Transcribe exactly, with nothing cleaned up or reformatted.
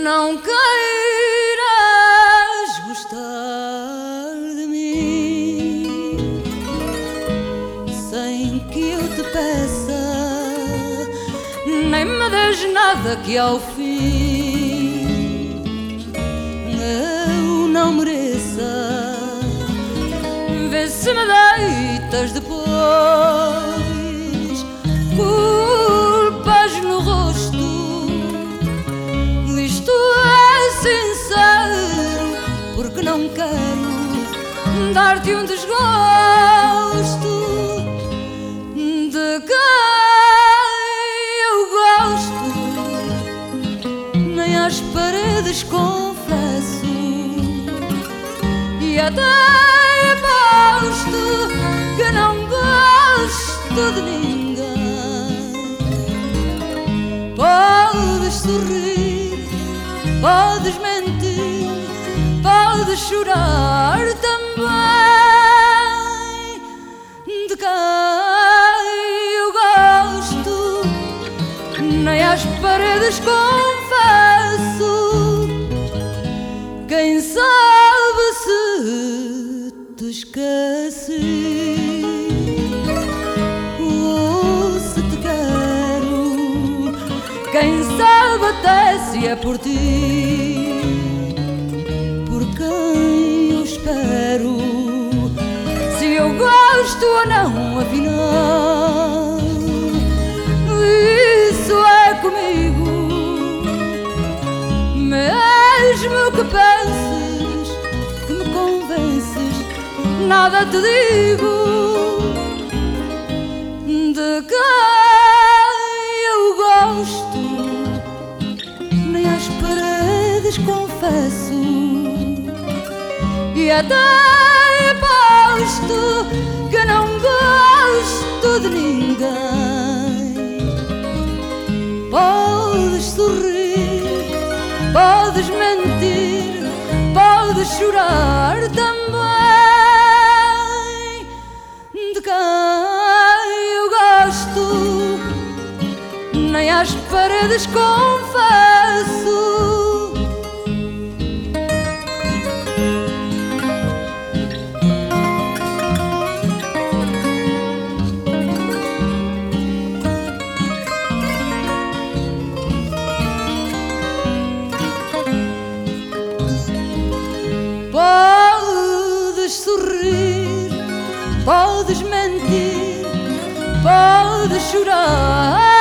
não queiras gostar de mim sem que eu te peça, nem me des nada que ao fim eu não mereça. Vê se me deitas depois culpas no rosto. Isto é sincero, porque não quero dar-te um desgosto de quem eu gosto. Nem às paredes confesso e até aposto que não gosto de ninguém. Podes sorrir, podes mentir, podes chorar também. De quem eu gosto, nem às paredes confesso. Quem sabe se te esqueci ou se te quero. Quem sabe até se é por ti, por quem eu espero. Se eu gosto ou não, afinal, isso é comigo. Mesmo que penses que me convences, nada te digo. De quem eu gosto, nem às paredes confesso e até aposto que não gosto de ninguém. Podes sorrir, podes mentir, podes chorar também. De quem eu gosto, nem às paredes confesso. Podes sorrir, podes mentir, podes chorar